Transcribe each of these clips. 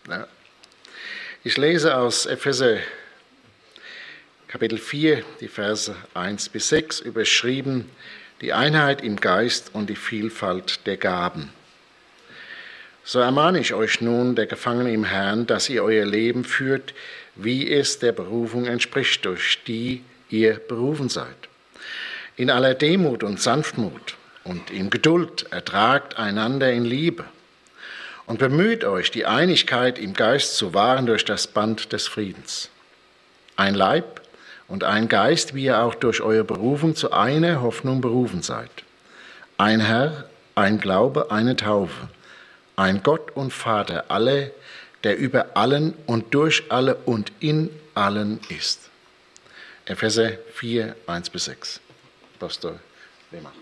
Ja. Ich lese aus Epheser Kapitel 4, die Verse 1-6, überschrieben: Die Einheit im Geist und die Vielfalt der Gaben. So ermahne ich euch nun, der Gefangene im Herrn, dass ihr euer Leben führt, wie es der Berufung entspricht, durch die ihr berufen seid. In aller Demut und Sanftmut und in Geduld ertragt einander in Liebe und bemüht euch, die Einigkeit im Geist zu wahren durch das Band des Friedens. Ein Leib und ein Geist, wie ihr auch durch eure Berufung zu einer Hoffnung berufen seid. Ein Herr, ein Glaube, eine Taufe. Ein Gott und Vater, alle, der über allen und durch alle und in allen ist. Epheser 4, 1-6. Pastor Lehmann.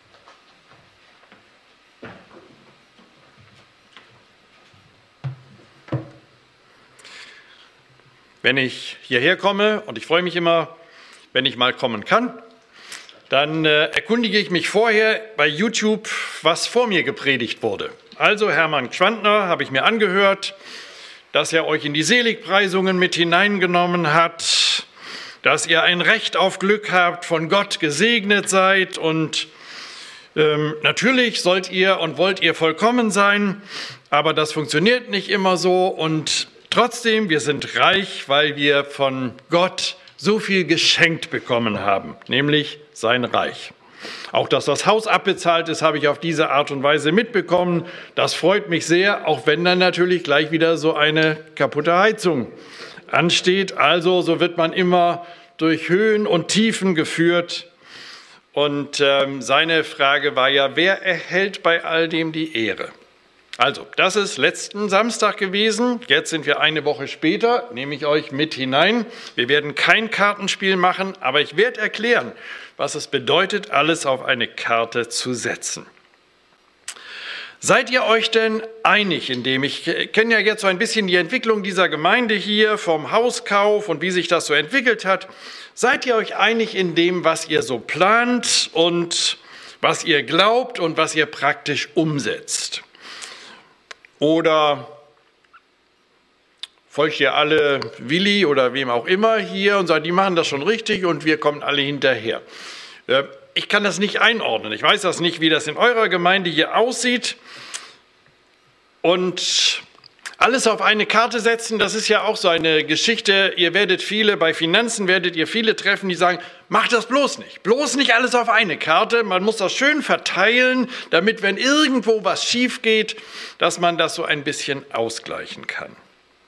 Wenn ich hierher komme, und ich freue mich immer, wenn ich mal kommen kann, dann erkundige ich mich vorher bei YouTube, was vor mir gepredigt wurde. Also Hermann Gschwandner habe ich mir angehört, dass er euch in die Seligpreisungen mit hineingenommen hat, dass ihr ein Recht auf Glück habt, von Gott gesegnet seid und natürlich sollt ihr und wollt ihr vollkommen sein, aber das funktioniert nicht immer so und trotzdem, wir sind reich, weil wir von Gott so viel geschenkt bekommen haben, nämlich sein Reich. Auch dass das Haus abbezahlt ist, habe ich auf diese Art und Weise mitbekommen. Das freut mich sehr, auch wenn dann natürlich gleich wieder so eine kaputte Heizung ansteht. Also so wird man immer durch Höhen und Tiefen geführt. Und seine Frage war ja, wer erhält bei all dem die Ehre? Also, das ist letzten Samstag gewesen. Jetzt sind wir eine Woche später, nehme ich euch mit hinein. Wir werden kein Kartenspiel machen, aber ich werde erklären, was es bedeutet, alles auf eine Karte zu setzen. Seid ihr euch denn einig, ich kenne ja jetzt so ein bisschen die Entwicklung dieser Gemeinde hier vom Hauskauf und wie sich das so entwickelt hat. Seid ihr euch einig in dem, was ihr so plant und was ihr glaubt und was ihr praktisch umsetzt? Oder folgt ihr alle Willi oder wem auch immer hier und sagt, die machen das schon richtig und wir kommen alle hinterher? Ich kann das nicht einordnen. Ich weiß das nicht, wie das in eurer Gemeinde hier aussieht. Und alles auf eine Karte setzen, das ist ja auch so eine Geschichte. Bei Finanzen werdet ihr viele treffen, die sagen, macht das bloß nicht alles auf eine Karte. Man muss das schön verteilen, damit, wenn irgendwo was schief geht, dass man das so ein bisschen ausgleichen kann.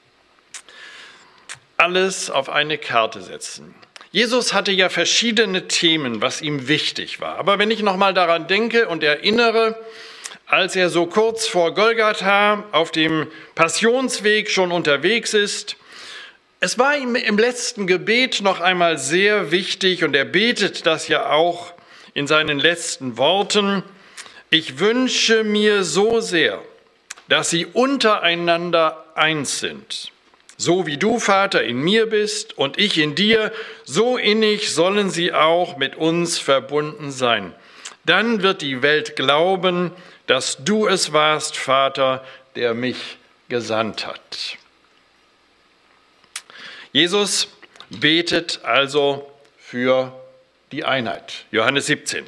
Alles auf eine Karte setzen. Jesus hatte ja verschiedene Themen, was ihm wichtig war. Aber wenn ich nochmal daran denke und erinnere, als er so kurz vor Golgatha auf dem Passionsweg schon unterwegs ist, es war ihm im letzten Gebet noch einmal sehr wichtig, und er betet das ja auch in seinen letzten Worten: Ich wünsche mir so sehr, dass sie untereinander eins sind. So wie du, Vater, in mir bist und ich in dir, so innig sollen sie auch mit uns verbunden sein. Dann wird die Welt glauben, dass du es warst, Vater, der mich gesandt hat. Jesus betet also für die Einheit. Johannes 17.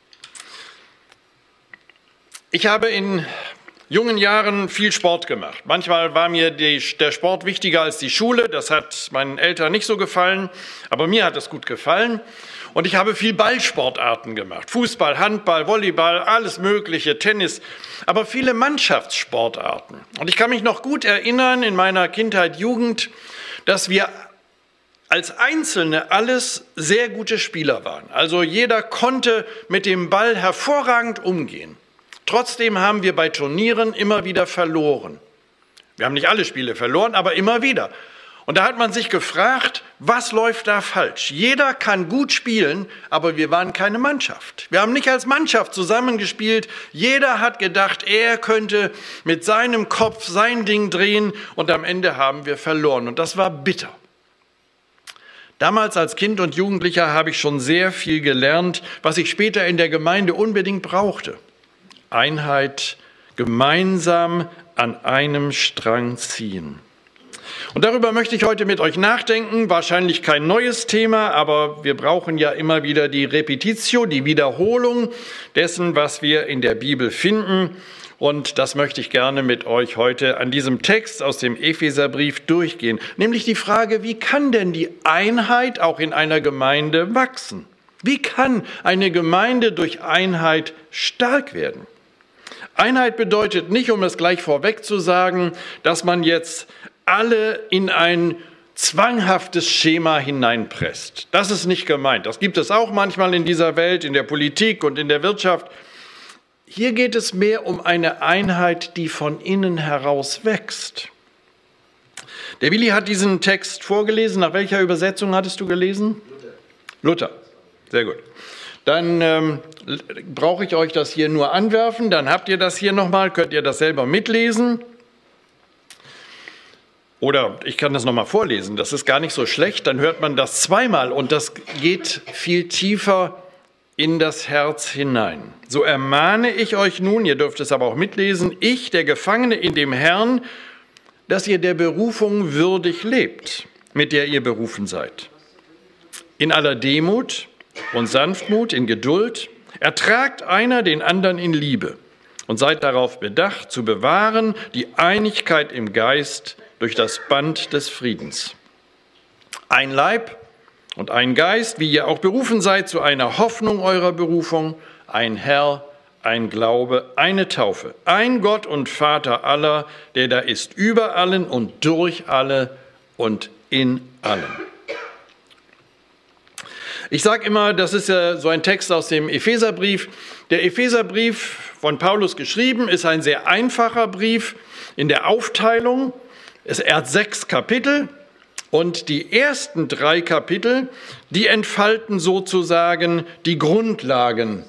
Ich habe in jungen Jahren viel Sport gemacht. Manchmal war mir der Sport wichtiger als die Schule. Das hat meinen Eltern nicht so gefallen, aber mir hat es gut gefallen. Und ich habe viel Ballsportarten gemacht. Fußball, Handball, Volleyball, alles Mögliche, Tennis, aber viele Mannschaftssportarten. Und ich kann mich noch gut erinnern in meiner Kindheit, Jugend, dass wir als Einzelne alles sehr gute Spieler waren. Also jeder konnte mit dem Ball hervorragend umgehen. Trotzdem haben wir bei Turnieren immer wieder verloren. Wir haben nicht alle Spiele verloren, aber immer wieder. Und da hat man sich gefragt, was läuft da falsch? Jeder kann gut spielen, aber wir waren keine Mannschaft. Wir haben nicht als Mannschaft zusammengespielt. Jeder hat gedacht, er könnte mit seinem Kopf sein Ding drehen, und am Ende haben wir verloren. Und das war bitter. Damals als Kind und Jugendlicher habe ich schon sehr viel gelernt, was ich später in der Gemeinde unbedingt brauchte. Einheit, gemeinsam an einem Strang ziehen. Und darüber möchte ich heute mit euch nachdenken. Wahrscheinlich kein neues Thema, aber wir brauchen ja immer wieder die Repetitio, die Wiederholung dessen, was wir in der Bibel finden. Und das möchte ich gerne mit euch heute an diesem Text aus dem Epheserbrief durchgehen. Nämlich die Frage, wie kann denn die Einheit auch in einer Gemeinde wachsen? Wie kann eine Gemeinde durch Einheit stark werden? Einheit bedeutet nicht, um es gleich vorweg zu sagen, dass man jetzt alle in ein zwanghaftes Schema hineinpresst. Das ist nicht gemeint. Das gibt es auch manchmal in dieser Welt, in der Politik und in der Wirtschaft. Hier geht es mehr um eine Einheit, die von innen heraus wächst. Der Willi hat diesen Text vorgelesen. Nach welcher Übersetzung hattest du gelesen? Luther. Sehr gut. Dann brauche ich euch das hier nur anwerfen. Dann habt ihr das hier nochmal, könnt ihr das selber mitlesen. Oder ich kann das nochmal vorlesen. Das ist gar nicht so schlecht. Dann hört man das zweimal und das geht viel tiefer in das Herz hinein. So ermahne ich euch nun, ihr dürft es aber auch mitlesen, ich, der Gefangene in dem Herrn, dass ihr der Berufung würdig lebt, mit der ihr berufen seid. In aller Demut und Sanftmut, in Geduld, ertragt einer den anderen in Liebe und seid darauf bedacht, zu bewahren die Einigkeit im Geist durch das Band des Friedens. Ein Leib und ein Geist, wie ihr auch berufen seid zu einer Hoffnung eurer Berufung, ein Herr, ein Glaube, eine Taufe, ein Gott und Vater aller, der da ist über allen und durch alle und in allen. Ich sage immer, das ist ja so ein Text aus dem Epheserbrief. Der Epheserbrief, von Paulus geschrieben, ist ein sehr einfacher Brief in der Aufteilung. Er hat 6 Kapitel und die ersten 3 Kapitel, die entfalten sozusagen die Grundlagen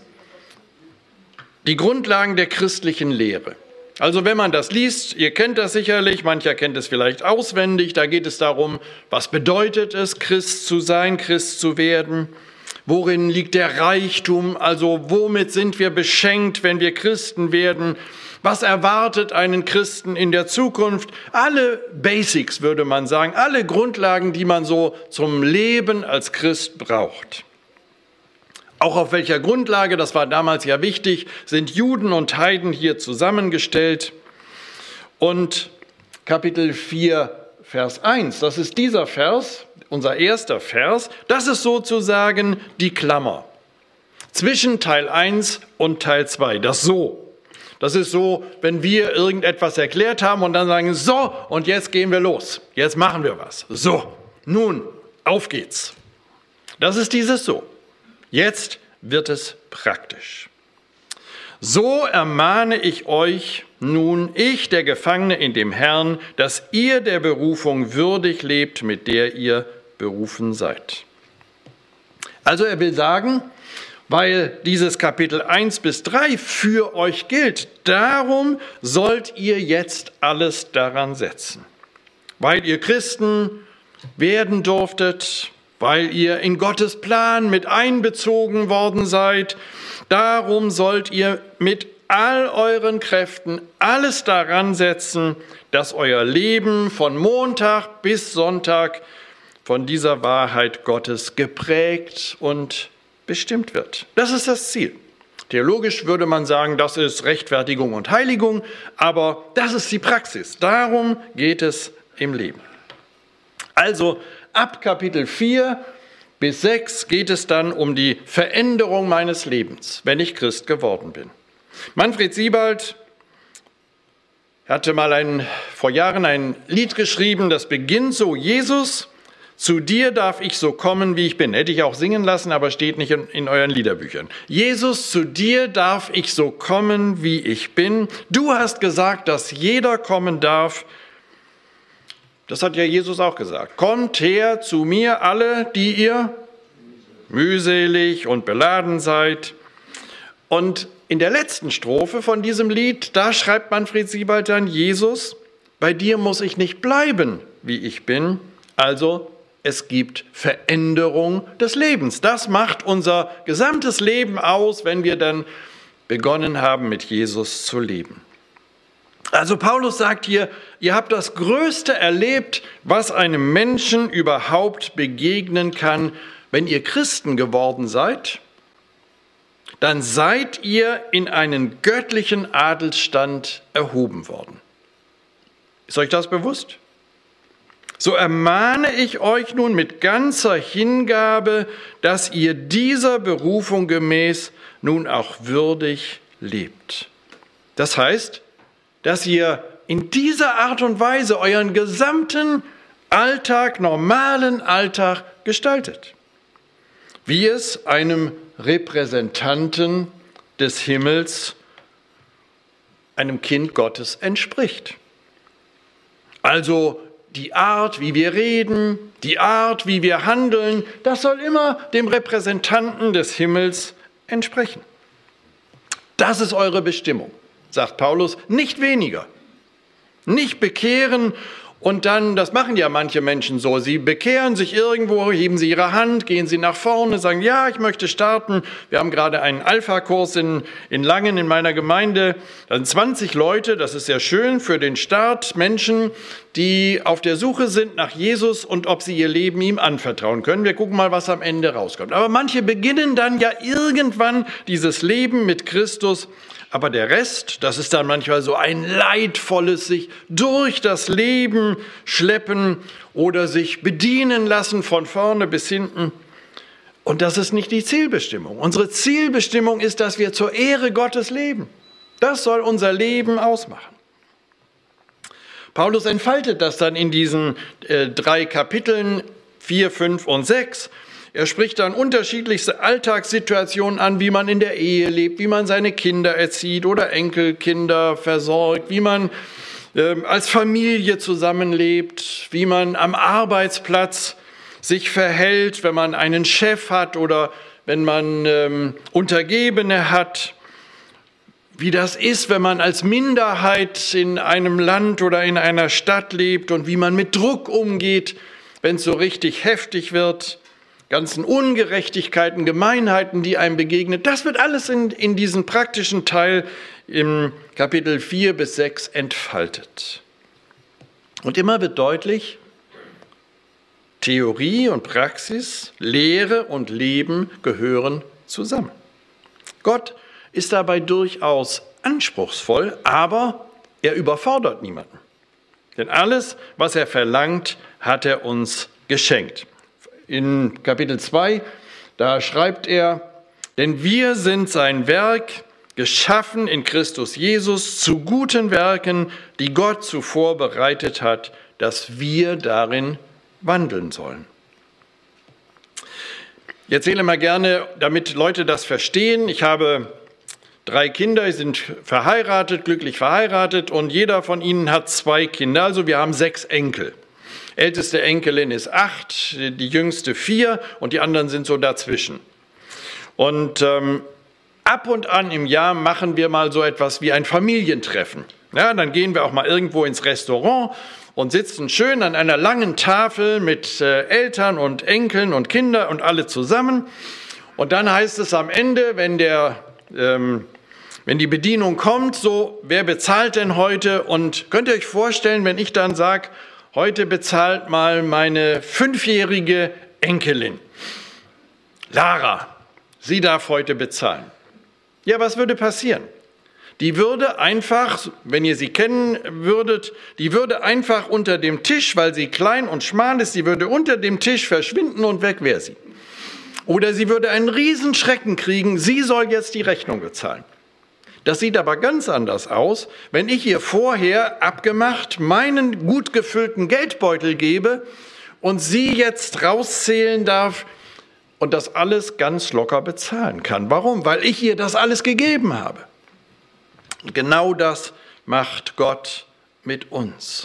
der christlichen Lehre. Also wenn man das liest, ihr kennt das sicherlich, mancher kennt es vielleicht auswendig, da geht es darum, was bedeutet es, Christ zu sein, Christ zu werden, worin liegt der Reichtum, also womit sind wir beschenkt, wenn wir Christen werden, was erwartet einen Christen in der Zukunft, alle Basics würde man sagen, alle Grundlagen, die man so zum Leben als Christ braucht. Auch auf welcher Grundlage, das war damals ja wichtig, sind Juden und Heiden hier zusammengestellt. Und Kapitel 4, Vers 1, das ist dieser Vers, unser erster Vers, das ist sozusagen die Klammer zwischen Teil 1 und Teil 2, das So. Das ist so, wenn wir irgendetwas erklärt haben und dann sagen, so, und jetzt gehen wir los, jetzt machen wir was. So, nun, auf geht's. Das ist dieses So. Jetzt wird es praktisch. So ermahne ich euch nun, ich, der Gefangene in dem Herrn, dass ihr der Berufung würdig lebt, mit der ihr berufen seid. Also er will sagen, weil dieses Kapitel 1 bis 3 für euch gilt, darum sollt ihr jetzt alles daran setzen. Weil ihr Christen werden durftet, weil ihr in Gottes Plan mit einbezogen worden seid. Darum sollt ihr mit all euren Kräften alles daran setzen, dass euer Leben von Montag bis Sonntag von dieser Wahrheit Gottes geprägt und bestimmt wird. Das ist das Ziel. Theologisch würde man sagen, das ist Rechtfertigung und Heiligung, aber das ist die Praxis. Darum geht es im Leben. Also ab Kapitel 4 bis 6 geht es dann um die Veränderung meines Lebens, wenn ich Christ geworden bin. Manfred Siebald hatte mal vor Jahren ein Lied geschrieben, das beginnt so: Jesus, zu dir darf ich so kommen, wie ich bin. Hätte ich auch singen lassen, aber steht nicht in euren Liederbüchern. Jesus, zu dir darf ich so kommen, wie ich bin. Du hast gesagt, dass jeder kommen darf. Das hat ja Jesus auch gesagt. Kommt her zu mir alle, die ihr mühselig und beladen seid. Und in der letzten Strophe von diesem Lied, da schreibt Manfred Siebald dann: Jesus, bei dir muss ich nicht bleiben, wie ich bin. Also es gibt Veränderung des Lebens. Das macht unser gesamtes Leben aus, wenn wir dann begonnen haben, mit Jesus zu leben. Also Paulus sagt hier, ihr habt das Größte erlebt, was einem Menschen überhaupt begegnen kann. Wenn ihr Christen geworden seid, dann seid ihr in einen göttlichen Adelsstand erhoben worden. Ist euch das bewusst? So ermahne ich euch nun mit ganzer Hingabe, dass ihr dieser Berufung gemäß nun auch würdig lebt. Das heißt, dass ihr in dieser Art und Weise euren gesamten Alltag, normalen Alltag gestaltet, wie es einem Repräsentanten des Himmels, einem Kind Gottes entspricht. Also die Art, wie wir reden, die Art, wie wir handeln, das soll immer dem Repräsentanten des Himmels entsprechen. Das ist eure Bestimmung, sagt Paulus, nicht weniger. Nicht bekehren und dann, das machen ja manche Menschen so, sie bekehren sich irgendwo, heben sie ihre Hand, gehen sie nach vorne, sagen, ja, ich möchte starten. Wir haben gerade einen Alpha-Kurs in Langen in meiner Gemeinde. Da sind 20 Leute, das ist sehr schön für den Start, Menschen, die auf der Suche sind nach Jesus und ob sie ihr Leben ihm anvertrauen können. Wir gucken mal, was am Ende rauskommt. Aber manche beginnen dann ja irgendwann dieses Leben mit Christus. Aber der Rest, das ist dann manchmal so ein leidvolles sich durch das Leben schleppen oder sich bedienen lassen von vorne bis hinten. Und das ist nicht die Zielbestimmung. Unsere Zielbestimmung ist, dass wir zur Ehre Gottes leben. Das soll unser Leben ausmachen. Paulus entfaltet das dann in diesen 3 Kapiteln, 4, 5 und 6. Er spricht dann unterschiedlichste Alltagssituationen an, wie man in der Ehe lebt, wie man seine Kinder erzieht oder Enkelkinder versorgt, wie man als Familie zusammenlebt, wie man am Arbeitsplatz sich verhält, wenn man einen Chef hat oder wenn man Untergebene hat, wie das ist, wenn man als Minderheit in einem Land oder in einer Stadt lebt und wie man mit Druck umgeht, wenn es so richtig heftig wird. Ganzen Ungerechtigkeiten, Gemeinheiten, die einem begegnen, das wird alles in diesem praktischen Teil im Kapitel 4 bis 6 entfaltet. Und immer wird deutlich, Theorie und Praxis, Lehre und Leben gehören zusammen. Gott ist dabei durchaus anspruchsvoll, aber er überfordert niemanden. Denn alles, was er verlangt, hat er uns geschenkt. In Kapitel 2, da schreibt er, denn wir sind sein Werk, geschaffen in Christus Jesus zu guten Werken, die Gott zuvor bereitet hat, dass wir darin wandeln sollen. Ich erzähle mal gerne, damit Leute das verstehen. Ich habe 3 Kinder, die sind verheiratet, glücklich verheiratet und jeder von ihnen hat 2 Kinder, also wir haben 6 Enkel. Älteste Enkelin ist 8, die jüngste 4 und die anderen sind so dazwischen. Und ab und an im Jahr machen wir mal so etwas wie ein Familientreffen. Ja, dann gehen wir auch mal irgendwo ins Restaurant und sitzen schön an einer langen Tafel mit Eltern und Enkeln und Kindern und alle zusammen. Und dann heißt es am Ende, wenn die Bedienung kommt, so, wer bezahlt denn heute? Und könnt ihr euch vorstellen, wenn ich dann sage, heute bezahlt mal meine 5-jährige Enkelin. Lara, sie darf heute bezahlen. Ja, was würde passieren? Die würde einfach, wenn ihr sie kennen würdet, die würde einfach unter dem Tisch, weil sie klein und schmal ist, sie würde unter dem Tisch verschwinden und weg wäre sie. Oder sie würde einen Riesenschrecken kriegen, sie soll jetzt die Rechnung bezahlen. Das sieht aber ganz anders aus, wenn ich ihr vorher abgemacht meinen gut gefüllten Geldbeutel gebe und sie jetzt rauszählen darf und das alles ganz locker bezahlen kann. Warum? Weil ich ihr das alles gegeben habe. Genau das macht Gott mit uns.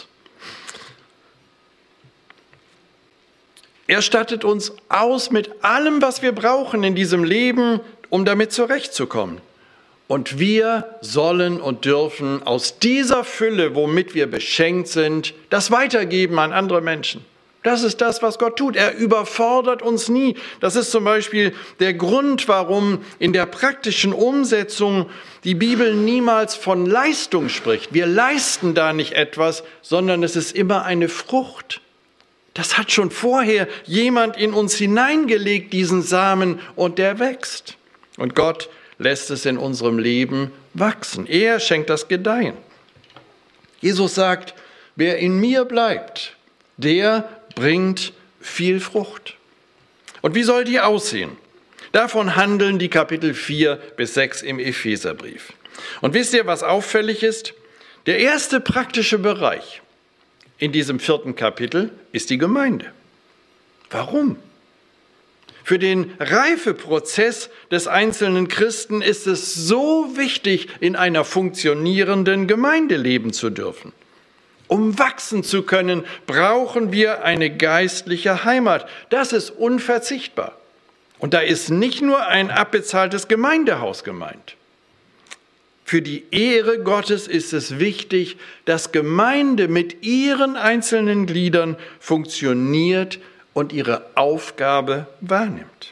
Er stattet uns aus mit allem, was wir brauchen in diesem Leben, um damit zurechtzukommen. Und wir sollen und dürfen aus dieser Fülle, womit wir beschenkt sind, das weitergeben an andere Menschen. Das ist das, was Gott tut. Er überfordert uns nie. Das ist zum Beispiel der Grund, warum in der praktischen Umsetzung die Bibel niemals von Leistung spricht. Wir leisten da nicht etwas, sondern es ist immer eine Frucht. Das hat schon vorher jemand in uns hineingelegt, diesen Samen, und der wächst. Und Gott lässt es in unserem Leben wachsen. Er schenkt das Gedeihen. Jesus sagt, wer in mir bleibt, der bringt viel Frucht. Und wie soll die aussehen? Davon handeln die Kapitel 4 bis 6 im Epheserbrief. Und wisst ihr, was auffällig ist? Der erste praktische Bereich in diesem 4. Kapitel ist die Gemeinde. Warum? Für den Reifeprozess des einzelnen Christen ist es so wichtig, in einer funktionierenden Gemeinde leben zu dürfen. Um wachsen zu können, brauchen wir eine geistliche Heimat. Das ist unverzichtbar. Und da ist nicht nur ein abbezahltes Gemeindehaus gemeint. Für die Ehre Gottes ist es wichtig, dass Gemeinde mit ihren einzelnen Gliedern funktioniert und ihre Aufgabe wahrnimmt.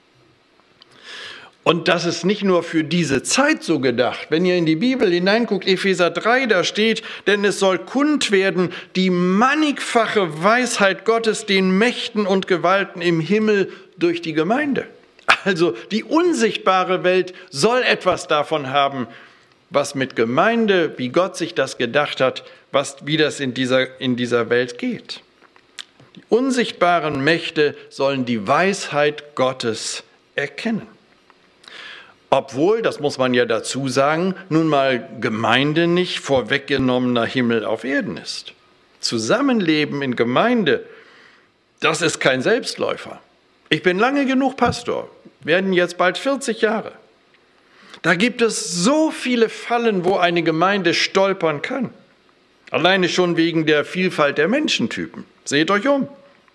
Und das ist nicht nur für diese Zeit so gedacht. Wenn ihr in die Bibel hineinguckt, Epheser 3, da steht, denn es soll kund werden, die mannigfache Weisheit Gottes den Mächten und Gewalten im Himmel durch die Gemeinde. Also die unsichtbare Welt soll etwas davon haben, was mit Gemeinde, wie Gott sich das gedacht hat, wie das in dieser Welt geht. Die unsichtbaren Mächte sollen die Weisheit Gottes erkennen. Obwohl, das muss man ja dazu sagen, nun mal Gemeinde nicht vorweggenommener Himmel auf Erden ist. Zusammenleben in Gemeinde, das ist kein Selbstläufer. Ich bin lange genug Pastor, werden jetzt bald 40 Jahre. Da gibt es so viele Fallen, wo eine Gemeinde stolpern kann. Alleine schon wegen der Vielfalt der Menschentypen. Seht euch um.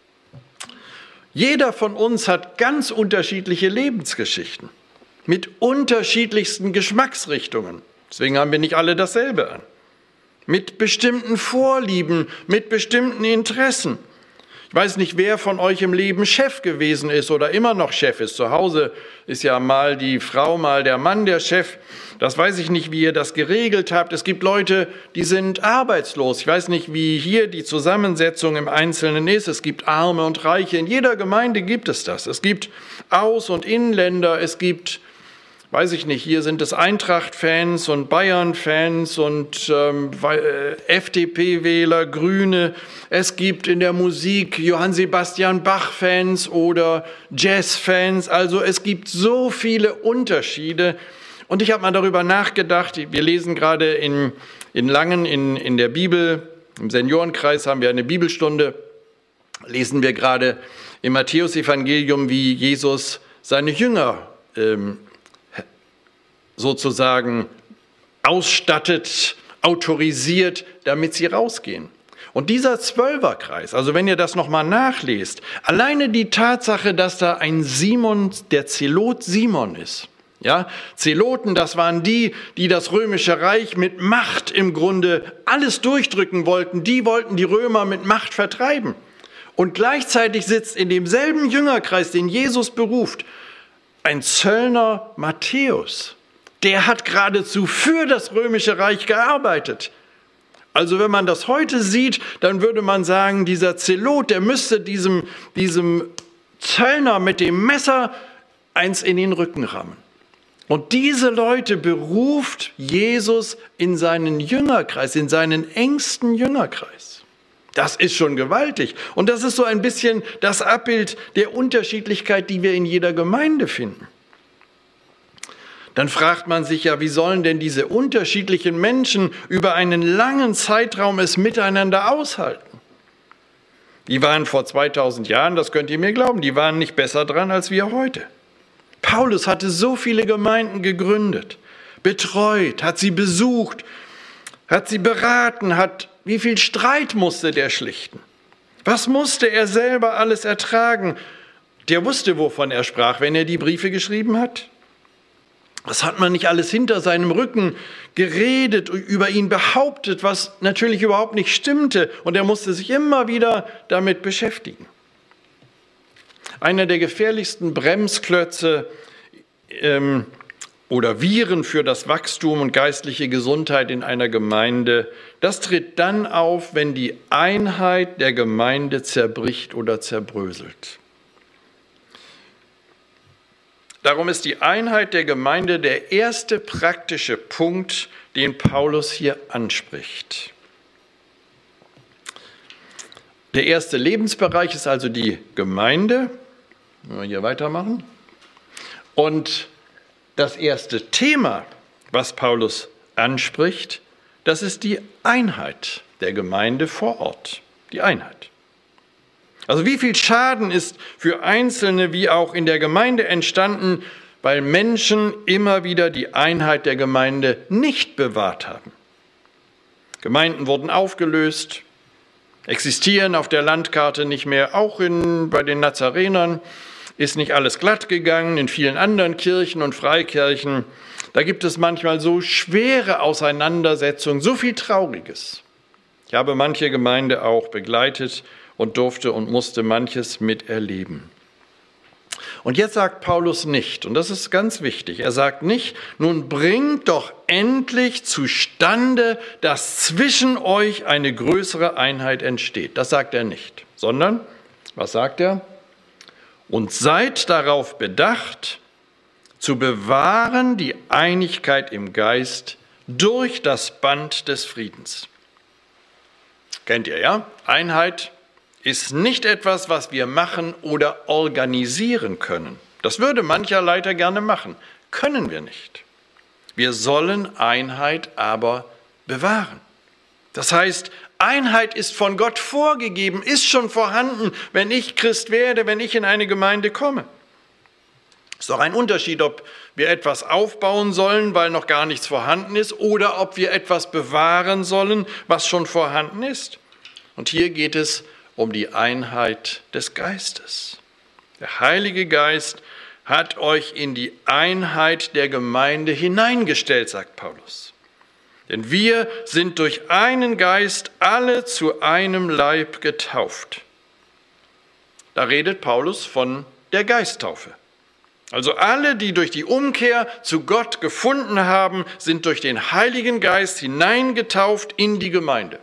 Jeder von uns hat ganz unterschiedliche Lebensgeschichten mit unterschiedlichsten Geschmacksrichtungen. Deswegen haben wir nicht alle dasselbe an. Mit bestimmten Vorlieben, mit bestimmten Interessen. Ich weiß nicht, wer von euch im Leben Chef gewesen ist oder immer noch Chef ist. Zu Hause ist ja mal die Frau, mal der Mann der Chef. Das weiß ich nicht, wie ihr das geregelt habt. Es gibt Leute, die sind arbeitslos. Ich weiß nicht, wie hier die Zusammensetzung im Einzelnen ist. Es gibt Arme und Reiche. In jeder Gemeinde gibt es das. Es gibt Aus- und Inländer. Es gibt, weiß ich nicht, hier sind es Eintracht-Fans und Bayern-Fans und FDP-Wähler, Grüne. Es gibt in der Musik Johann Sebastian Bach-Fans oder Jazz-Fans. Also es gibt so viele Unterschiede. Und ich habe mal darüber nachgedacht, wir lesen gerade in Langen in der Bibel, im Seniorenkreis haben wir eine Bibelstunde, lesen wir gerade im Matthäusevangelium, wie Jesus seine Jünger sozusagen ausstattet, autorisiert, damit sie rausgehen. Und dieser 12er-Kreis, also wenn ihr das nochmal nachlest, alleine die Tatsache, dass da ein Simon, der Zelot Simon ist. Ja, Zeloten, das waren die das römische Reich mit Macht im Grunde alles durchdrücken wollten. Die wollten die Römer mit Macht vertreiben. Und gleichzeitig sitzt in demselben Jüngerkreis, den Jesus beruft, ein Zöllner Matthäus. Der hat geradezu für das römische Reich gearbeitet. Also wenn man das heute sieht, dann würde man sagen, dieser Zelot, der müsste diesem Zöllner mit dem Messer eins in den Rücken rammen. Und diese Leute beruft Jesus in seinen Jüngerkreis, in seinen engsten Jüngerkreis. Das ist schon gewaltig. Und das ist so ein bisschen das Abbild der Unterschiedlichkeit, die wir in jeder Gemeinde finden. Dann fragt man sich ja, wie sollen denn diese unterschiedlichen Menschen über einen langen Zeitraum es miteinander aushalten? Die waren vor 2000 Jahren, das könnt ihr mir glauben, die waren nicht besser dran als wir heute. Paulus hatte so viele Gemeinden gegründet, betreut, hat sie besucht, hat sie beraten, wie viel Streit musste der schlichten? Was musste er selber alles ertragen? Der wusste, wovon er sprach, wenn er die Briefe geschrieben hat. Das hat man nicht alles hinter seinem Rücken geredet, über ihn behauptet, was natürlich überhaupt nicht stimmte. Und er musste sich immer wieder damit beschäftigen. Einer der gefährlichsten Bremsklötze oder Viren für das Wachstum und geistliche Gesundheit in einer Gemeinde, das tritt dann auf, wenn die Einheit der Gemeinde zerbricht oder zerbröselt. Darum ist die Einheit der Gemeinde der erste praktische Punkt, den Paulus hier anspricht. Der erste Lebensbereich ist also die Gemeinde. Wenn wir hier weitermachen. Und das erste Thema, was Paulus anspricht, das ist die Einheit der Gemeinde vor Ort. Die Einheit. Also wie viel Schaden ist für Einzelne wie auch in der Gemeinde entstanden, weil Menschen immer wieder die Einheit der Gemeinde nicht bewahrt haben. Gemeinden wurden aufgelöst, existieren auf der Landkarte nicht mehr, auch bei den Nazarenern ist nicht alles glatt gegangen, in vielen anderen Kirchen und Freikirchen. Da gibt es manchmal so schwere Auseinandersetzungen, so viel Trauriges. Ich habe manche Gemeinde auch begleitet und durfte und musste manches miterleben. Und jetzt sagt Paulus nicht, und das ist ganz wichtig, er sagt nicht, nun bringt doch endlich zustande, dass zwischen euch eine größere Einheit entsteht. Das sagt er nicht, sondern, was sagt er? Und seid darauf bedacht, zu bewahren die Einigkeit im Geist durch das Band des Friedens. Kennt ihr, ja? Einheit ist nicht etwas, was wir machen oder organisieren können. Das würde mancher Leiter gerne machen. Können wir nicht. Wir sollen Einheit aber bewahren. Das heißt, Einheit ist von Gott vorgegeben, ist schon vorhanden, wenn ich Christ werde, wenn ich in eine Gemeinde komme. Es ist doch ein Unterschied, ob wir etwas aufbauen sollen, weil noch gar nichts vorhanden ist, oder ob wir etwas bewahren sollen, was schon vorhanden ist. Und hier geht es um die Einheit des Geistes. Der Heilige Geist hat euch in die Einheit der Gemeinde hineingestellt, sagt Paulus. Denn wir sind durch einen Geist alle zu einem Leib getauft. Da redet Paulus von der Geisttaufe. Also alle, die durch die Umkehr zu Gott gefunden haben, sind durch den Heiligen Geist hineingetauft in die Gemeinde.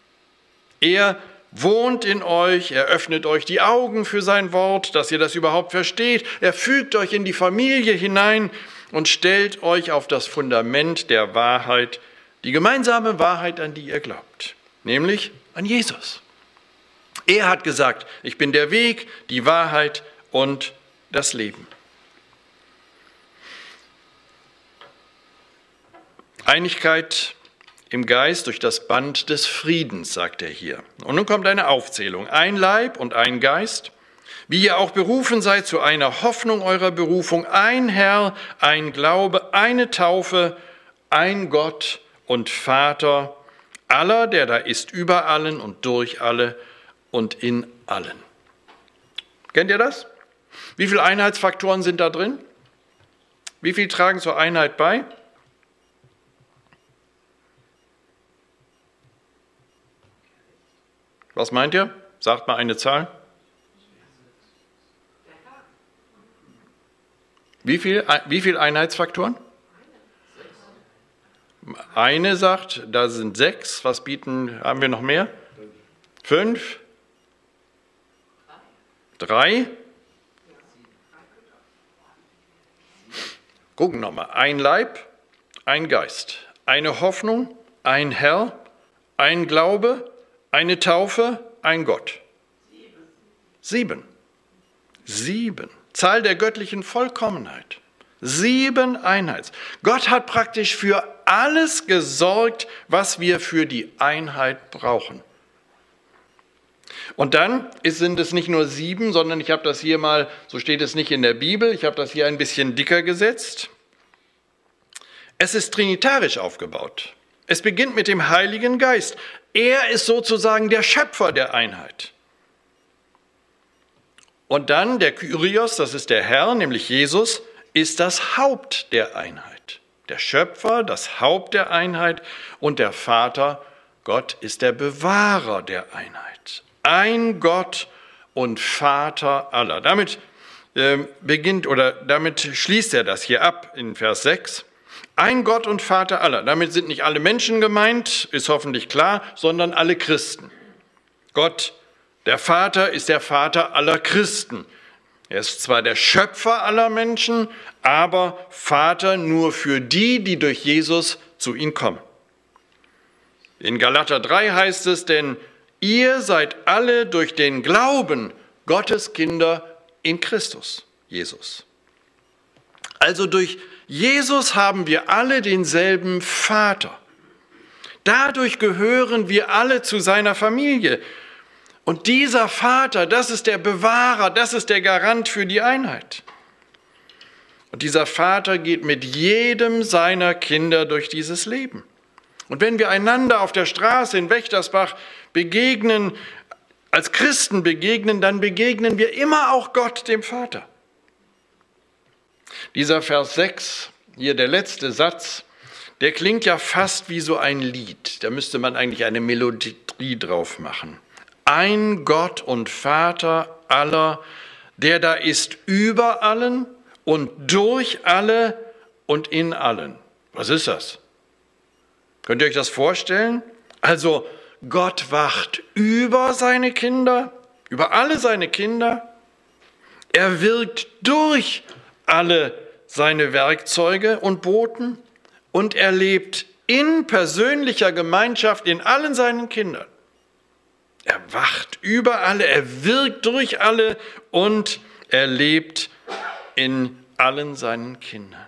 Er wohnt in euch, er öffnet euch die Augen für sein Wort, dass ihr das überhaupt versteht. Er fügt euch in die Familie hinein und stellt euch auf das Fundament der Wahrheit, die gemeinsame Wahrheit, an die ihr glaubt, nämlich an Jesus. Er hat gesagt, ich bin der Weg, die Wahrheit und das Leben. Einigkeit im Geist durch das Band des Friedens, sagt er hier. Und nun kommt eine Aufzählung. Ein Leib und ein Geist, wie ihr auch berufen seid zu einer Hoffnung eurer Berufung, ein Herr, ein Glaube, eine Taufe, ein Gott und Vater aller, der da ist über allen und durch alle und in allen. Kennt ihr das? Wie viele Einheitsfaktoren sind da drin? Wie viel tragen zur Einheit bei? Was meint ihr? Sagt mal eine Zahl. Wie viel Einheitsfaktoren? Eine sagt, da sind 6. Was haben wir noch mehr? 5? 3? Gucken nochmal. Ein Leib, ein Geist, eine Hoffnung, ein Herr, ein Glaube, eine Taufe, ein Gott. 7. 7. Zahl der göttlichen Vollkommenheit. 7 Einheits. Gott hat praktisch für alles gesorgt, was wir für die Einheit brauchen. Und dann sind es nicht nur 7, sondern ich habe das hier mal, so steht es nicht in der Bibel, ich habe das hier ein bisschen dicker gesetzt. Es ist trinitarisch aufgebaut. Es beginnt mit dem Heiligen Geist. Er ist sozusagen der Schöpfer der Einheit. Und dann der Kyrios, das ist der Herr, nämlich Jesus, ist das Haupt der Einheit. Der Schöpfer, das Haupt der Einheit, und der Vater, Gott, ist der Bewahrer der Einheit. Ein Gott und Vater aller. Damit schließt er das hier ab in Vers 6. Ein Gott und Vater aller. Damit sind nicht alle Menschen gemeint, ist hoffentlich klar, sondern alle Christen. Gott, der Vater, ist der Vater aller Christen. Er ist zwar der Schöpfer aller Menschen, aber Vater nur für die, die durch Jesus zu ihm kommen. In Galater 3 heißt es, denn ihr seid alle durch den Glauben Gottes Kinder in Christus, Jesus. Also durch Jesus haben wir alle denselben Vater. Dadurch gehören wir alle zu seiner Familie. Und dieser Vater, das ist der Bewahrer, das ist der Garant für die Einheit. Und dieser Vater geht mit jedem seiner Kinder durch dieses Leben. Und wenn wir einander auf der Straße in Wächtersbach begegnen, als Christen begegnen, dann begegnen wir immer auch Gott, dem Vater. Dieser Vers 6, hier der letzte Satz, der klingt ja fast wie so ein Lied. Da müsste man eigentlich eine Melodie drauf machen. Ein Gott und Vater aller, der da ist über allen und durch alle und in allen. Was ist das? Könnt ihr euch das vorstellen? Also Gott wacht über seine Kinder, über alle seine Kinder. Er wirkt durch alle seine Werkzeuge und Boten und er lebt in persönlicher Gemeinschaft in allen seinen Kindern. Er wacht über alle, er wirkt durch alle und er lebt in allen seinen Kindern.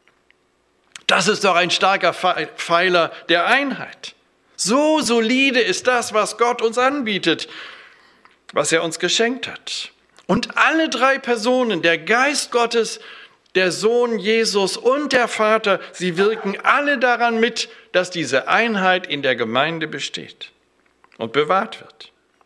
Das ist doch ein starker Pfeiler der Einheit. So solide ist das, was Gott uns anbietet, was er uns geschenkt hat. Und alle drei Personen, der Geist Gottes, der Sohn Jesus und der Vater, sie wirken alle daran mit, dass diese Einheit in der Gemeinde besteht und bewahrt wird.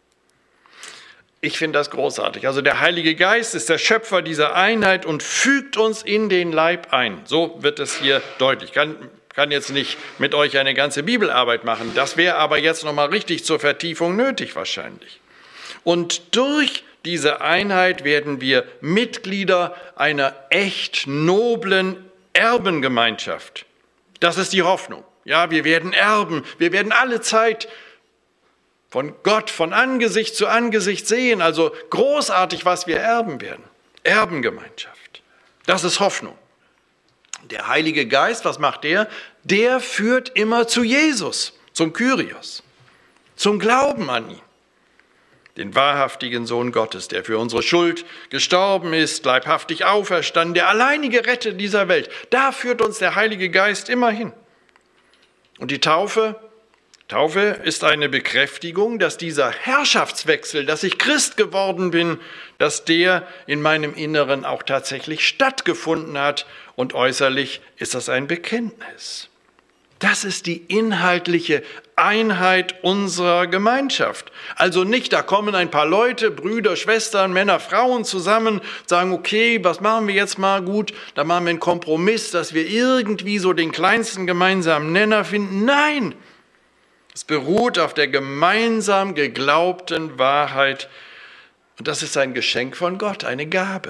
Ich finde das großartig. Also der Heilige Geist ist der Schöpfer dieser Einheit und fügt uns in den Leib ein. So wird es hier deutlich. Ich kann jetzt nicht mit euch eine ganze Bibelarbeit machen. Das wäre aber jetzt nochmal richtig zur Vertiefung nötig wahrscheinlich. Und durch diese Einheit werden wir Mitglieder einer echt noblen Erbengemeinschaft. Das ist die Hoffnung. Ja, wir werden erben. Wir werden alle Zeit von Gott von Angesicht zu Angesicht sehen. Also großartig, was wir erben werden. Erbengemeinschaft. Das ist Hoffnung. Der Heilige Geist, was macht der? Der führt immer zu Jesus, zum Kyrios, zum Glauben an ihn. Den wahrhaftigen Sohn Gottes, der für unsere Schuld gestorben ist, leibhaftig auferstanden, der alleinige Retter dieser Welt. Da führt uns der Heilige Geist immer hin. Und die Taufe ist eine Bekräftigung, dass dieser Herrschaftswechsel, dass ich Christ geworden bin, dass der in meinem Inneren auch tatsächlich stattgefunden hat. Und äußerlich ist das ein Bekenntnis. Das ist die inhaltliche Einheit unserer Gemeinschaft. Also nicht, da kommen ein paar Leute, Brüder, Schwestern, Männer, Frauen zusammen, sagen, okay, was machen wir jetzt mal gut? Da machen wir einen Kompromiss, dass wir irgendwie so den kleinsten gemeinsamen Nenner finden. Nein, es beruht auf der gemeinsam geglaubten Wahrheit. Und das ist ein Geschenk von Gott, eine Gabe.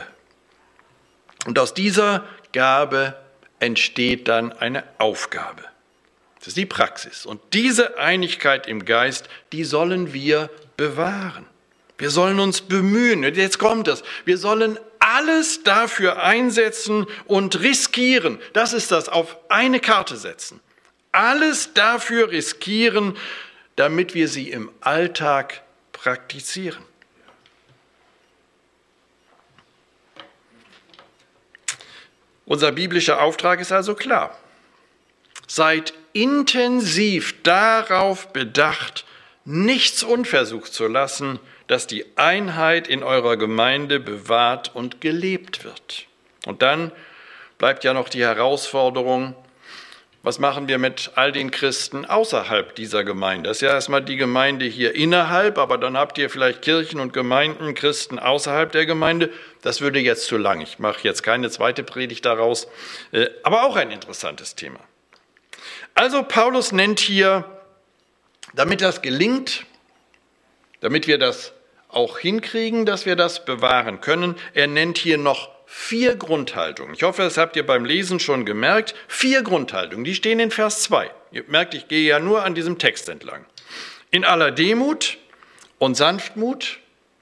Und aus dieser Gabe entsteht dann eine Aufgabe. Das ist die Praxis. Und diese Einigkeit im Geist, die sollen wir bewahren. Wir sollen uns bemühen. Und jetzt kommt es. Wir sollen alles dafür einsetzen und riskieren. Das ist das, auf eine Karte setzen. Alles dafür riskieren, damit wir sie im Alltag praktizieren. Unser biblischer Auftrag ist also klar. Seid intensiv darauf bedacht, nichts unversucht zu lassen, dass die Einheit in eurer Gemeinde bewahrt und gelebt wird. Und dann bleibt ja noch die Herausforderung, was machen wir mit all den Christen außerhalb dieser Gemeinde? Das ist ja erstmal die Gemeinde hier innerhalb, aber dann habt ihr vielleicht Kirchen und Gemeinden, Christen außerhalb der Gemeinde. Das würde jetzt zu lang. Ich mache jetzt keine zweite Predigt daraus, aber auch ein interessantes Thema. Also Paulus nennt hier, damit das gelingt, damit wir das auch hinkriegen, dass wir das bewahren können, er nennt hier noch 4 Grundhaltungen. Ich hoffe, das habt ihr beim Lesen schon gemerkt. 4 Grundhaltungen, die stehen in Vers 2. Ihr merkt, ich gehe ja nur an diesem Text entlang. In aller Demut und Sanftmut,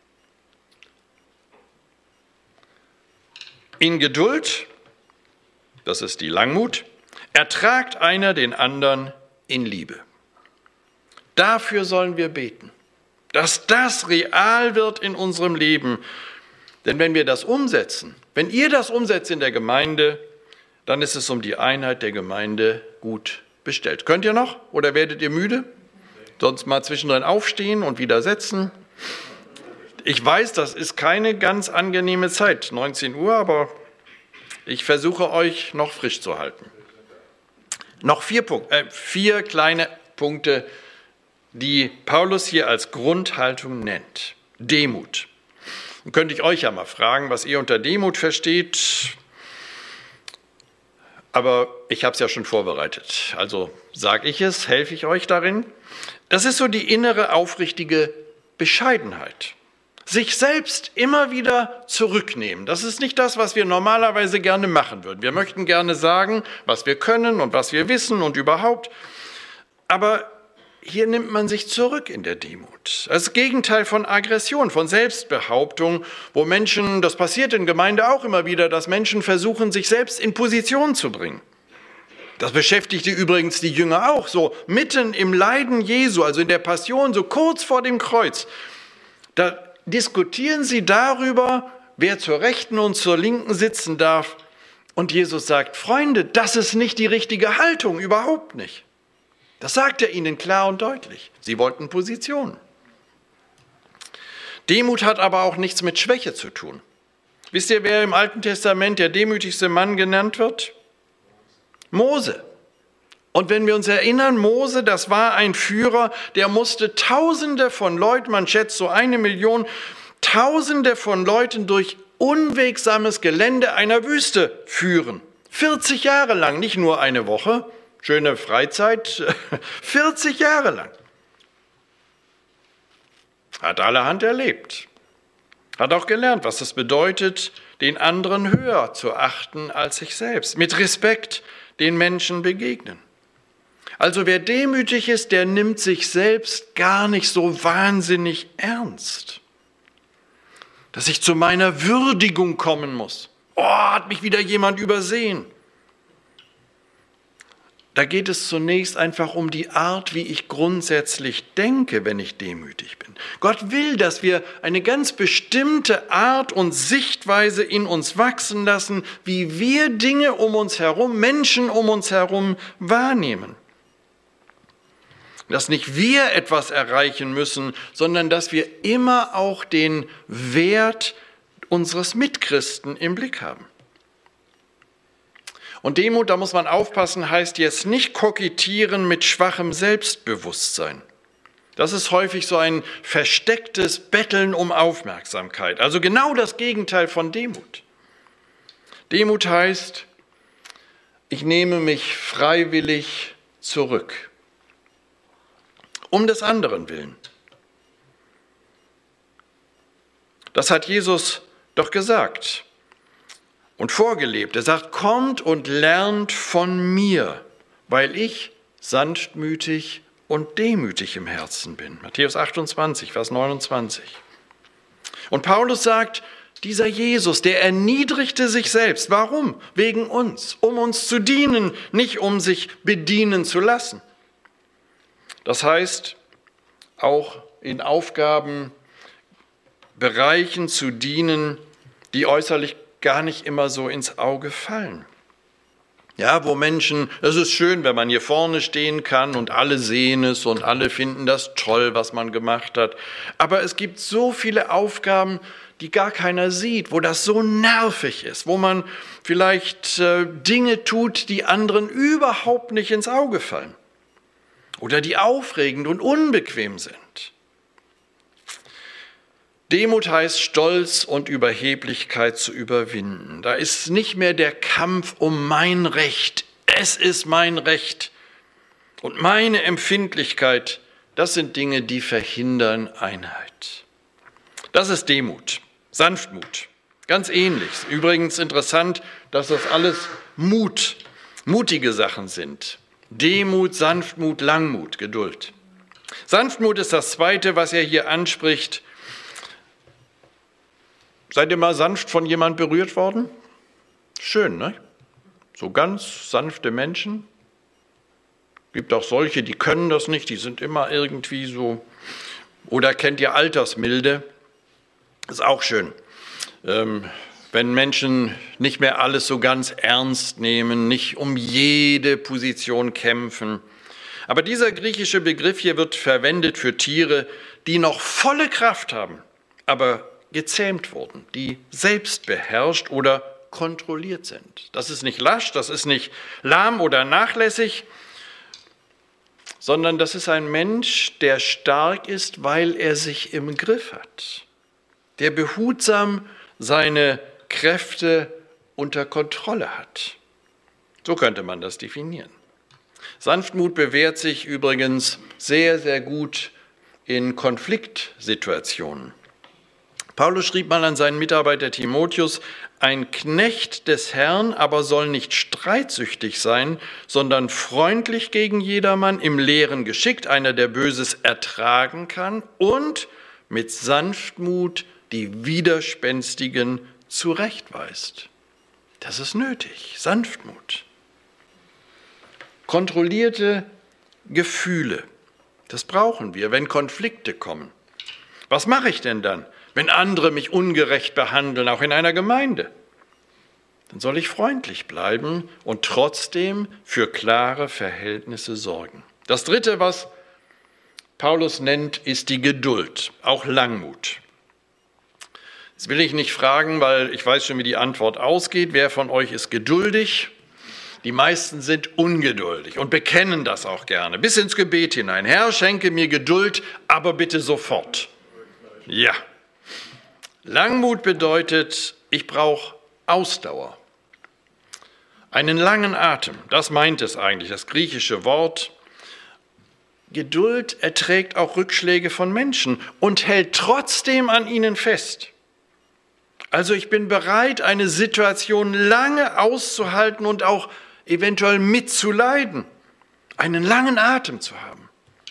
in Geduld, das ist die Langmut, ertragt einer den anderen in Liebe. Dafür sollen wir beten, dass das real wird in unserem Leben. Denn wenn wir das umsetzen, wenn ihr das umsetzt in der Gemeinde, dann ist es um die Einheit der Gemeinde gut bestellt. Könnt ihr noch oder werdet ihr müde? Sonst mal zwischendrin aufstehen und wieder setzen. Ich weiß, das ist keine ganz angenehme Zeit, 19 Uhr, aber ich versuche euch noch frisch zu halten. Noch 4 kleine Punkte, die Paulus hier als Grundhaltung nennt. Demut. Dann könnte ich euch ja mal fragen, was ihr unter Demut versteht. Aber ich habe es ja schon vorbereitet. Also sage ich es, helfe ich euch darin. Das ist so die innere, aufrichtige Bescheidenheit. Sich selbst immer wieder zurücknehmen. Das ist nicht das, was wir normalerweise gerne machen würden. Wir möchten gerne sagen, was wir können und was wir wissen und überhaupt. Aber hier nimmt man sich zurück in der Demut. Das Gegenteil von Aggression, von Selbstbehauptung, wo Menschen, das passiert in Gemeinde auch immer wieder, dass Menschen versuchen, sich selbst in Position zu bringen. Das beschäftigte übrigens die Jünger auch, so mitten im Leiden Jesu, also in der Passion, so kurz vor dem Kreuz. Da diskutieren sie darüber, wer zur Rechten und zur Linken sitzen darf. Und Jesus sagt, Freunde, das ist nicht die richtige Haltung, überhaupt nicht. Das sagt er ihnen klar und deutlich. Sie wollten Position. Demut hat aber auch nichts mit Schwäche zu tun. Wisst ihr, wer im Alten Testament der demütigste Mann genannt wird? Mose. Und wenn wir uns erinnern, Mose, das war ein Führer, der musste Tausende von Leuten, man schätzt so 1 Million, Tausende von Leuten durch unwegsames Gelände einer Wüste führen. 40 Jahre lang, nicht nur eine Woche. Schöne Freizeit, 40 Jahre lang. Hat allerhand erlebt. Hat auch gelernt, was es bedeutet, den anderen höher zu achten als sich selbst. Mit Respekt den Menschen begegnen. Also wer demütig ist, der nimmt sich selbst gar nicht so wahnsinnig ernst. Dass ich zu meiner Würdigung kommen muss. Oh, hat mich wieder jemand übersehen. Da geht es zunächst einfach um die Art, wie ich grundsätzlich denke, wenn ich demütig bin. Gott will, dass wir eine ganz bestimmte Art und Sichtweise in uns wachsen lassen, wie wir Dinge um uns herum, Menschen um uns herum wahrnehmen. Dass nicht wir etwas erreichen müssen, sondern dass wir immer auch den Wert unseres Mitchristen im Blick haben. Und Demut, da muss man aufpassen, heißt jetzt nicht kokettieren mit schwachem Selbstbewusstsein. Das ist häufig so ein verstecktes Betteln um Aufmerksamkeit. Also genau das Gegenteil von Demut. Demut heißt, ich nehme mich freiwillig zurück. Um des anderen willen. Das hat Jesus doch gesagt und vorgelebt. Er sagt, kommt und lernt von mir, weil ich sanftmütig und demütig im Herzen bin. Matthäus 28, Vers 29. Und Paulus sagt, dieser Jesus, der erniedrigte sich selbst. Warum? Wegen uns, um uns zu dienen, nicht um sich bedienen zu lassen. Das heißt, auch in Aufgabenbereichen zu dienen, die äußerlich gar nicht immer so ins Auge fallen. Ja, wo Menschen, es ist schön, wenn man hier vorne stehen kann und alle sehen es und alle finden das toll, was man gemacht hat. Aber es gibt so viele Aufgaben, die gar keiner sieht, wo das so nervig ist, wo man vielleicht Dinge tut, die anderen überhaupt nicht ins Auge fallen oder die aufregend und unbequem sind. Demut heißt, Stolz und Überheblichkeit zu überwinden. Da ist nicht mehr der Kampf um mein Recht. Es ist mein Recht. Und meine Empfindlichkeit, das sind Dinge, die verhindern Einheit. Das ist Demut, Sanftmut. Ganz ähnlich. Übrigens interessant, dass das alles mutige Sachen sind. Demut, Sanftmut, Langmut, Geduld. Sanftmut ist das Zweite, was er hier anspricht. Seid ihr mal sanft von jemand berührt worden? Schön, ne? So ganz sanfte Menschen. Gibt auch solche, die können das nicht, die sind immer irgendwie so. Oder kennt ihr Altersmilde? Ist auch schön. Wenn Menschen nicht mehr alles so ganz ernst nehmen, nicht um jede Position kämpfen. Aber dieser griechische Begriff hier wird verwendet für Tiere, die noch volle Kraft haben, aber gezähmt wurden, die selbstbeherrscht oder kontrolliert sind. Das ist nicht lasch, das ist nicht lahm oder nachlässig, sondern das ist ein Mensch, der stark ist, weil er sich im Griff hat, der behutsam seine Kräfte unter Kontrolle hat. So könnte man das definieren. Sanftmut bewährt sich übrigens sehr, sehr gut in Konfliktsituationen. Paulus schrieb mal an seinen Mitarbeiter Timotheus, ein Knecht des Herrn aber soll nicht streitsüchtig sein, sondern freundlich gegen jedermann, im Lehren geschickt, einer, der Böses ertragen kann und mit Sanftmut die Widerspenstigen zurechtweist. Das ist nötig, Sanftmut. Kontrollierte Gefühle, das brauchen wir, wenn Konflikte kommen. Was mache ich denn dann, wenn andere mich ungerecht behandeln, auch in einer Gemeinde? Dann soll ich freundlich bleiben und trotzdem für klare Verhältnisse sorgen. Das Dritte, was Paulus nennt, ist die Geduld, auch Langmut. Das will ich nicht fragen, weil ich weiß schon, wie die Antwort ausgeht. Wer von euch ist geduldig? Die meisten sind ungeduldig und bekennen das auch gerne, bis ins Gebet hinein. Herr, schenke mir Geduld, aber bitte sofort. Ja. Langmut bedeutet, ich brauche Ausdauer. Einen langen Atem, das meint es eigentlich, das griechische Wort. Geduld erträgt auch Rückschläge von Menschen und hält trotzdem an ihnen fest. Also ich bin bereit, eine Situation lange auszuhalten und auch eventuell mitzuleiden, einen langen Atem zu haben.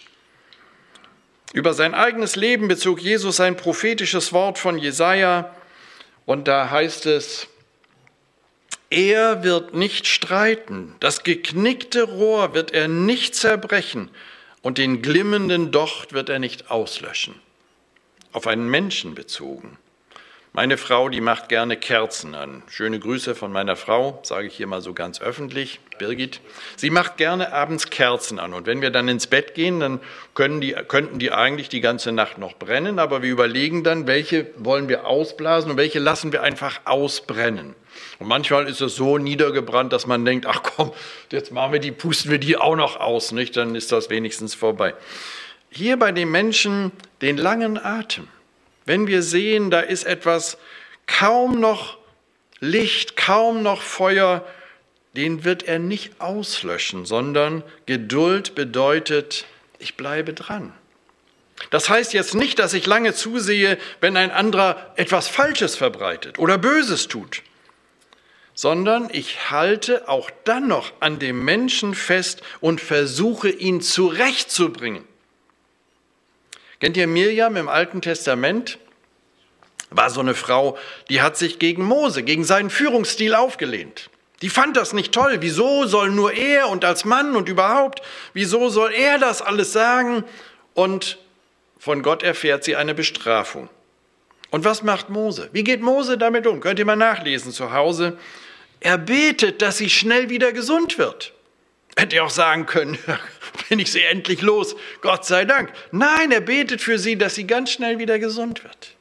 Über sein eigenes Leben bezog Jesus ein prophetisches Wort von Jesaja und da heißt es, er wird nicht streiten, das geknickte Rohr wird er nicht zerbrechen und den glimmenden Docht wird er nicht auslöschen. Auf einen Menschen bezogen. Meine Frau, die macht gerne Kerzen an. Schöne Grüße von meiner Frau, sage ich hier mal so ganz öffentlich, Birgit. Sie macht gerne abends Kerzen an und wenn wir dann ins Bett gehen, dann könnten die eigentlich die ganze Nacht noch brennen, aber wir überlegen dann, welche wollen wir ausblasen und welche lassen wir einfach ausbrennen. Und manchmal ist es so niedergebrannt, dass man denkt, ach komm, jetzt pusten wir die auch noch aus, nicht? Dann ist das wenigstens vorbei. Hier bei den Menschen den langen Atem. Wenn wir sehen, da ist etwas, kaum noch Licht, kaum noch Feuer, den wird er nicht auslöschen, sondern Geduld bedeutet, ich bleibe dran. Das heißt jetzt nicht, dass ich lange zusehe, wenn ein anderer etwas Falsches verbreitet oder Böses tut, sondern ich halte auch dann noch an dem Menschen fest und versuche, ihn zurechtzubringen. Kennt ihr Mirjam im Alten Testament? War so eine Frau, die hat sich gegen Mose, gegen seinen Führungsstil aufgelehnt. Die fand das nicht toll. Wieso soll nur er und als Mann und überhaupt, wieso soll er das alles sagen? Und von Gott erfährt sie eine Bestrafung. Und was macht Mose? Wie geht Mose damit um? Könnt ihr mal nachlesen zu Hause. Er betet, dass sie schnell wieder gesund wird. Hätte er auch sagen können, bin ich sie endlich los, Gott sei Dank. Nein, er betet für sie, dass sie ganz schnell wieder gesund wird.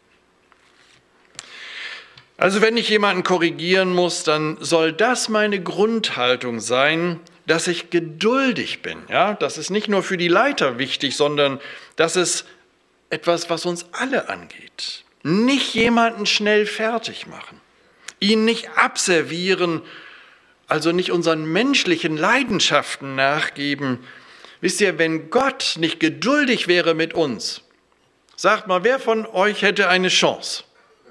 Also wenn ich jemanden korrigieren muss, dann soll das meine Grundhaltung sein, dass ich geduldig bin. Ja, das ist nicht nur für die Leiter wichtig, sondern das ist etwas, was uns alle angeht. Nicht jemanden schnell fertig machen, ihn nicht abservieren, also nicht unseren menschlichen Leidenschaften nachgeben. Wisst ihr, wenn Gott nicht geduldig wäre mit uns, sagt mal, wer von euch hätte eine Chance?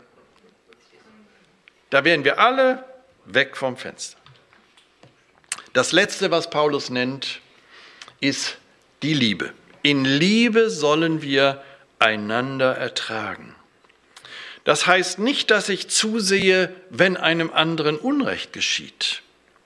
Da wären wir alle weg vom Fenster. Das Letzte, was Paulus nennt, ist die Liebe. In Liebe sollen wir einander ertragen. Das heißt nicht, dass ich zusehe, wenn einem anderen Unrecht geschieht.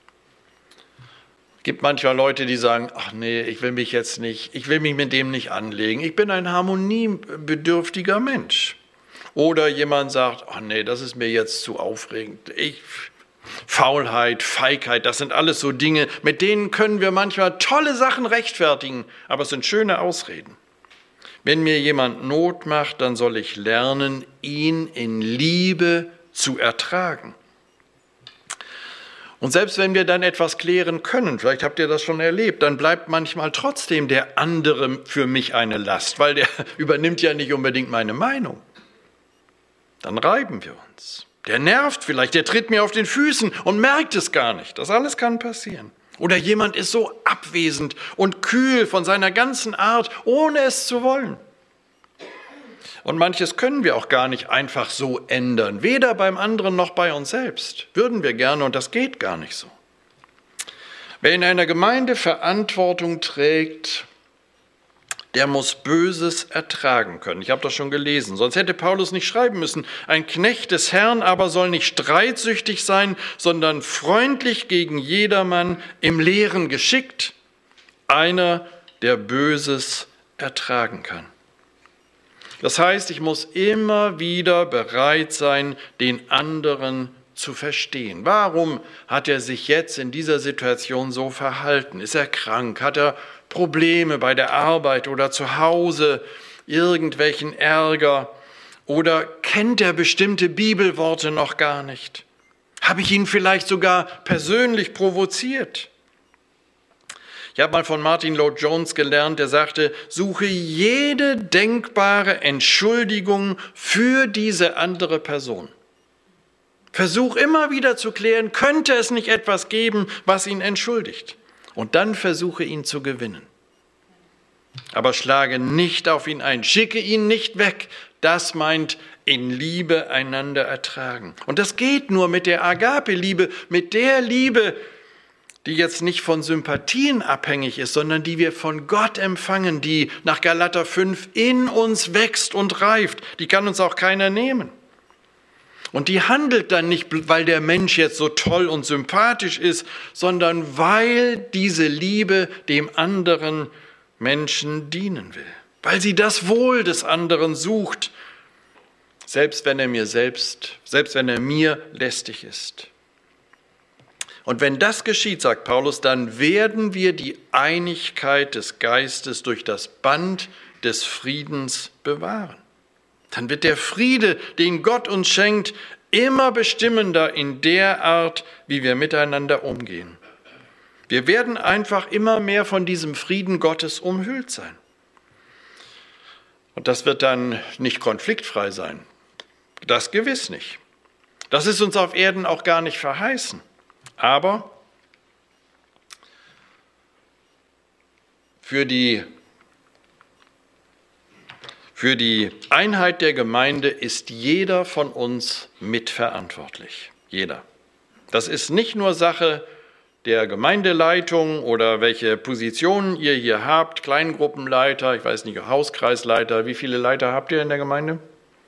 Es gibt manchmal Leute, die sagen, ach nee, ich will mich mit dem nicht anlegen. Ich bin ein harmoniebedürftiger Mensch. Oder jemand sagt, ach nee, das ist mir jetzt zu aufregend. Faulheit, Feigheit, das sind alles so Dinge, mit denen können wir manchmal tolle Sachen rechtfertigen, aber es sind schöne Ausreden. Wenn mir jemand Not macht, dann soll ich lernen, ihn in Liebe zu ertragen. Und selbst wenn wir dann etwas klären können, vielleicht habt ihr das schon erlebt, dann bleibt manchmal trotzdem der andere für mich eine Last, weil der übernimmt ja nicht unbedingt meine Meinung. Dann reiben wir uns. Der nervt vielleicht, der tritt mir auf den Füßen und merkt es gar nicht. Das alles kann passieren. Oder jemand ist so abwesend und kühl von seiner ganzen Art, ohne es zu wollen. Und manches können wir auch gar nicht einfach so ändern, weder beim anderen noch bei uns selbst. Würden wir gerne und das geht gar nicht so. Wer in einer Gemeinde Verantwortung trägt, der muss Böses ertragen können. Ich habe das schon gelesen, sonst hätte Paulus nicht schreiben müssen. Ein Knecht des Herrn aber soll nicht streitsüchtig sein, sondern freundlich gegen jedermann, im Lehren geschickt, einer, der Böses ertragen kann. Das heißt, ich muss immer wieder bereit sein, den anderen zu verstehen. Warum hat er sich jetzt in dieser Situation so verhalten? Ist er krank? Hat er Probleme bei der Arbeit oder zu Hause, irgendwelchen Ärger? Oder kennt er bestimmte Bibelworte noch gar nicht? Habe ich ihn vielleicht sogar persönlich provoziert? Ich habe mal von Martin Lloyd-Jones gelernt, der sagte, suche jede denkbare Entschuldigung für diese andere Person. Versuch immer wieder zu klären, könnte es nicht etwas geben, was ihn entschuldigt? Und dann versuche ihn zu gewinnen. Aber schlage nicht auf ihn ein, schicke ihn nicht weg. Das meint in Liebe einander ertragen. Und das geht nur mit der Agape-Liebe, mit der Liebe, die jetzt nicht von Sympathien abhängig ist, sondern die wir von Gott empfangen, die nach Galater 5 in uns wächst und reift. Die kann uns auch keiner nehmen. Und die handelt dann nicht, weil der Mensch jetzt so toll und sympathisch ist, sondern weil diese Liebe dem anderen Menschen dienen will. Weil sie das Wohl des anderen sucht, selbst wenn er mir lästig ist. Und wenn das geschieht, sagt Paulus, dann werden wir die Einigkeit des Geistes durch das Band des Friedens bewahren. Dann wird der Friede, den Gott uns schenkt, immer bestimmender in der Art, wie wir miteinander umgehen. Wir werden einfach immer mehr von diesem Frieden Gottes umhüllt sein. Und das wird dann nicht konfliktfrei sein. Das gewiss nicht. Das ist uns auf Erden auch gar nicht verheißen. Aber für die Einheit der Gemeinde ist jeder von uns mitverantwortlich. Jeder. Das ist nicht nur Sache der Gemeindeleitung oder welche Positionen ihr hier habt, Kleingruppenleiter, ich weiß nicht, Hauskreisleiter. Wie viele Leiter habt ihr in der Gemeinde?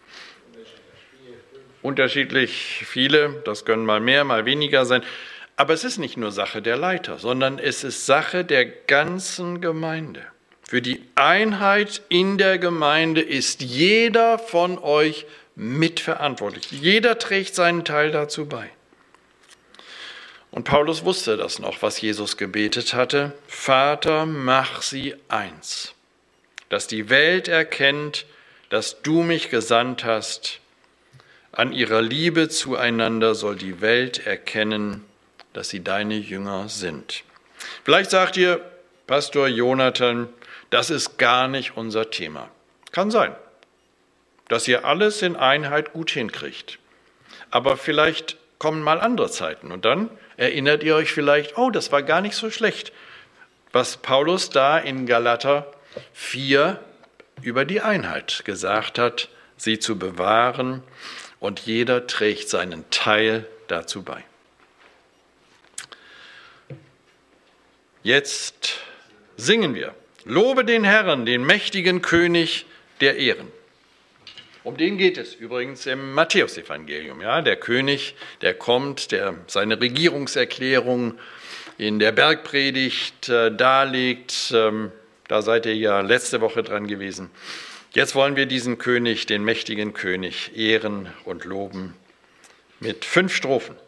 Unterschiedlich viele, das können mal mehr, mal weniger sein. Aber es ist nicht nur Sache der Leiter, sondern es ist Sache der ganzen Gemeinde. Für die Einheit in der Gemeinde ist jeder von euch mitverantwortlich. Jeder trägt seinen Teil dazu bei. Und Paulus wusste das noch, was Jesus gebetet hatte. Vater, mach sie eins, dass die Welt erkennt, dass du mich gesandt hast. An ihrer Liebe zueinander soll die Welt erkennen, dass sie deine Jünger sind. Vielleicht sagt ihr, Pastor Jonathan, das ist gar nicht unser Thema. Kann sein, dass ihr alles in Einheit gut hinkriegt. Aber vielleicht kommen mal andere Zeiten und dann erinnert ihr euch vielleicht, oh, das war gar nicht so schlecht, was Paulus da in Galater 4 über die Einheit gesagt hat, sie zu bewahren, und jeder trägt seinen Teil dazu bei. Jetzt singen wir. Lobe den Herrn, den mächtigen König der Ehren. Um den geht es übrigens im Matthäusevangelium. Ja? Der König, der kommt, der seine Regierungserklärung in der Bergpredigt darlegt. Da seid ihr ja letzte Woche dran gewesen. Jetzt wollen wir diesen König, den mächtigen König, ehren und loben mit 5 Strophen.